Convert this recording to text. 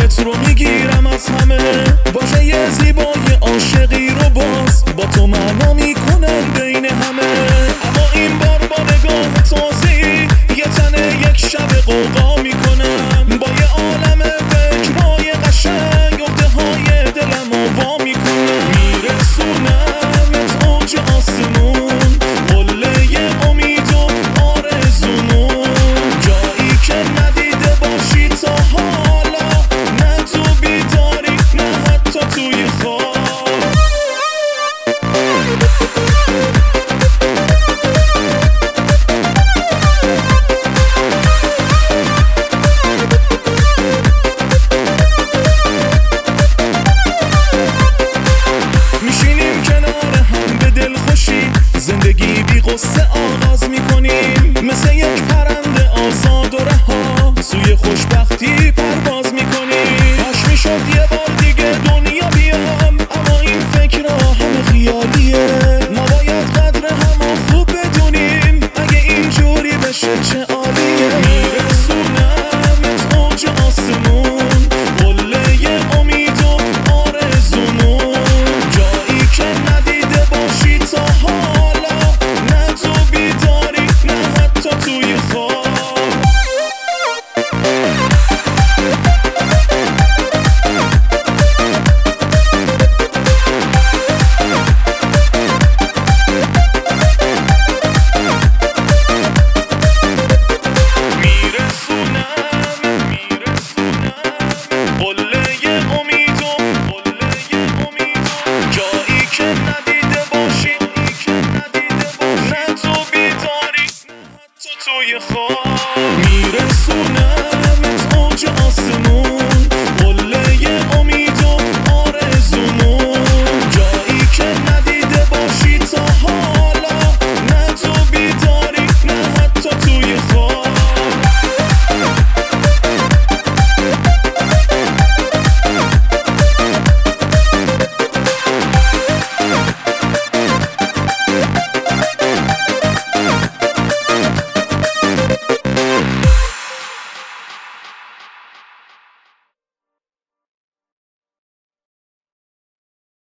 حالت رو میگیرم از همه، باشه یه زیبای عاشقی رو باز با تو معنا میکنم بین همه. اما این بار با نگاه تازه‌ای یه تنه یک شب قوقا میکنم، با یه عالم فکرهای قشنگ عقده های دلم رو وا میکنم. میرسونمت اوج آسمون، قله امید و آرزومون، جایی که ندیده باشی تا حالا، نه تو بیداری نه حتی توی خواب. میشینیم کنار هم به دل خوشی، زندگی بی قصه آغاز میکنیم، مثل یک پرنده آزاد و رها سوی خوشبختی پرواز میکنیم. کاش میشد یه بار دیگه دنیا بیام، اما این فکرها همه خیالیه. ما باید قدر همو خوب بدونیم، اگه اینجوری بشه چه عالیه. میرسونمت اوج آسمون، قله امید و آرزومون، جایی که ندیده باشی تا حالا، نه تو بیداری نه حتی توی خواب. ندیده باشی نه تو بیداری تو توی خواب.